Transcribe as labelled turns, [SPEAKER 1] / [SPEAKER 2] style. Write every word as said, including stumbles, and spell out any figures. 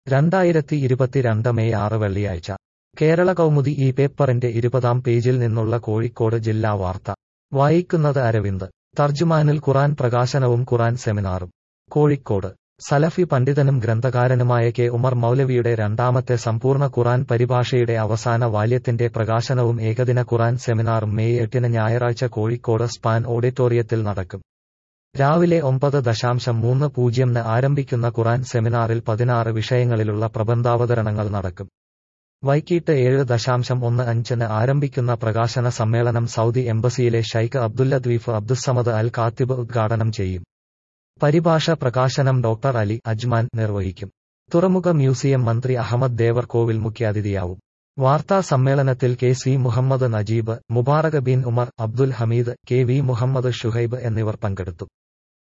[SPEAKER 1] രണ്ടായിരത്തി ഇരുപത്തിരണ്ട് മെയ് ആറ് വെള്ളിയാഴ്ച കേരള കൗമുദി ഈ പേപ്പറിന്റെ ഇരുപതാം പേജിൽ നിന്നുള്ള കോഴിക്കോട് ജില്ലാ വാർത്ത വായിക്കുന്നത് അരവിന്ദ്. തർജുമാനിൽ ഖുർആൻ പ്രകാശനവും ഖുർആൻ സെമിനാറും. കോഴിക്കോട് സലഫി പണ്ഡിതനും ഗ്രന്ഥകാരനുമായ കെ ഉമർ മൗലവിയുടെ രണ്ടാമത്തെ സമ്പൂർണ്ണ ഖുർആൻ പരിഭാഷയുടെ അവസാന വാല്യത്തിന്റെ പ്രകാശനവും ഏകദിന ഖുർആൻ സെമിനാറും മെയ് എട്ടിന് ഞായറാഴ്ച കോഴിക്കോട് സ്പാൻ ഓഡിറ്റോറിയത്തിൽ നടക്കും. രാവിലെ ഒമ്പത് ദശാംശം മൂന്ന് പൂജ്യംന് ആരംഭിക്കുന്ന ഖുർആൻ സെമിനാറിൽ പതിനാറ് വിഷയങ്ങളിലുള്ള പ്രബന്ധാവതരണങ്ങൾ നടക്കും. വൈകിട്ട് ഏഴ് ദശാംശം ഒന്ന് അഞ്ചിന് ആരംഭിക്കുന്ന പ്രകാശന സമ്മേളനം സൗദി എംബസിയിലെ Sheikh Abdullatif Abdussamad Al Khatib ഉദ്ഘാടനം ചെയ്യും. പരിഭാഷ പ്രകാശനം ഡോക്ടർ അലി അജ്മാൻ നിർവഹിക്കും. തുറമുഖ മ്യൂസിയം മന്ത്രി അഹമ്മദ് ദേവർകോവിൽ മുഖ്യാതിഥിയാവും. വാർത്താ സമ്മേളനത്തിൽ K C Muhammad Najeeb, Mubarak bin Umar, Abdul Hameed, K V Muhammad Shuhaib എന്നിവർ പങ്കെടുത്തു.